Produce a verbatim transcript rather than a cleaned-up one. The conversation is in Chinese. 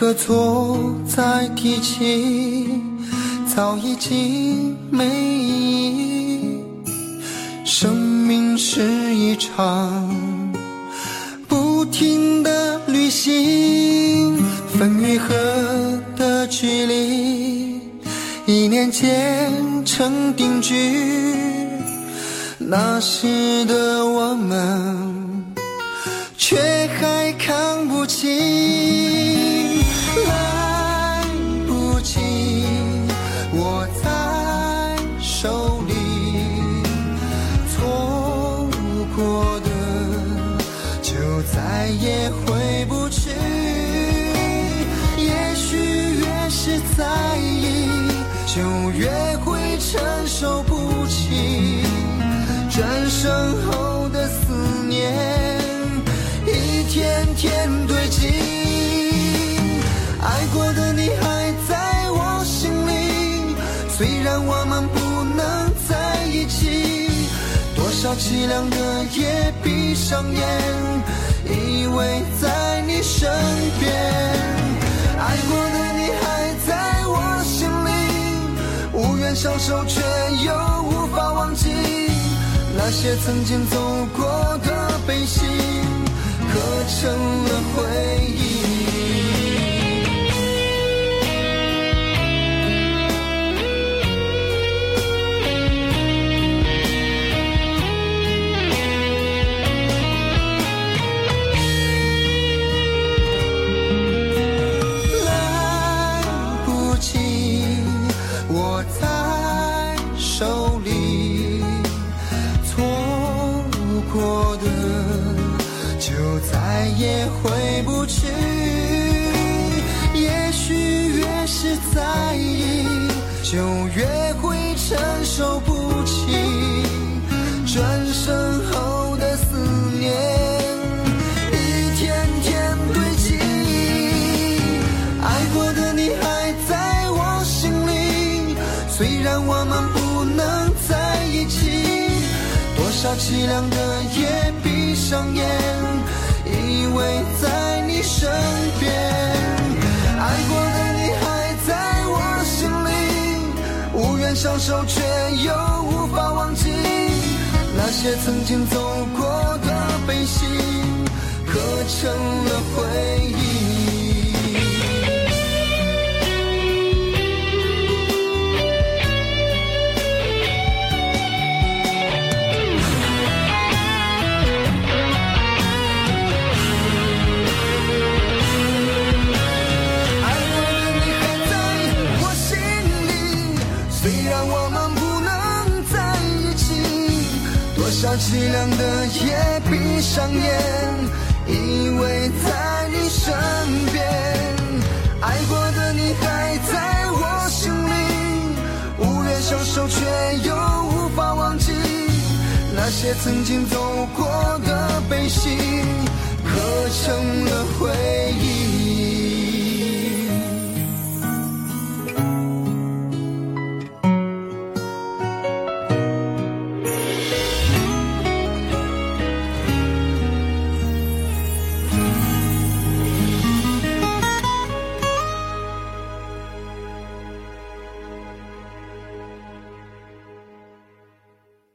何错再提起，早已经没意义。生命是一场不停的旅行，分与合的距离一念间成定局。那时的我们却还看不清，来不及握在手里，错过的就再也回不去。也许越是在意，就越会承受不起转身后的思念，一天天堆积。爱过的你还在我心里，虽然我们不能在一起，多少凄凉的夜闭上眼，依偎在你身边。爱过的你还在我心里，无缘相守却又无法忘记那些曾经走过的悲喜，刻成了回忆。来不及握在手里，错过的就再也回不去。也许越是在意，就越会承受不起转身后的思念，一天天堆积。爱过的你还在我心里，虽然我们不能在一起，多少凄凉的夜闭上眼，依偎在你身边。爱过的你还在我心里，无缘相守却又无法忘记那些曾经走过的悲喜，刻成了回忆。多少凄凉的夜闭上眼，依偎在你身边。爱过的你还在我心里，无缘相守却又无法忘记那些曾经走过的悲喜，刻成了回忆。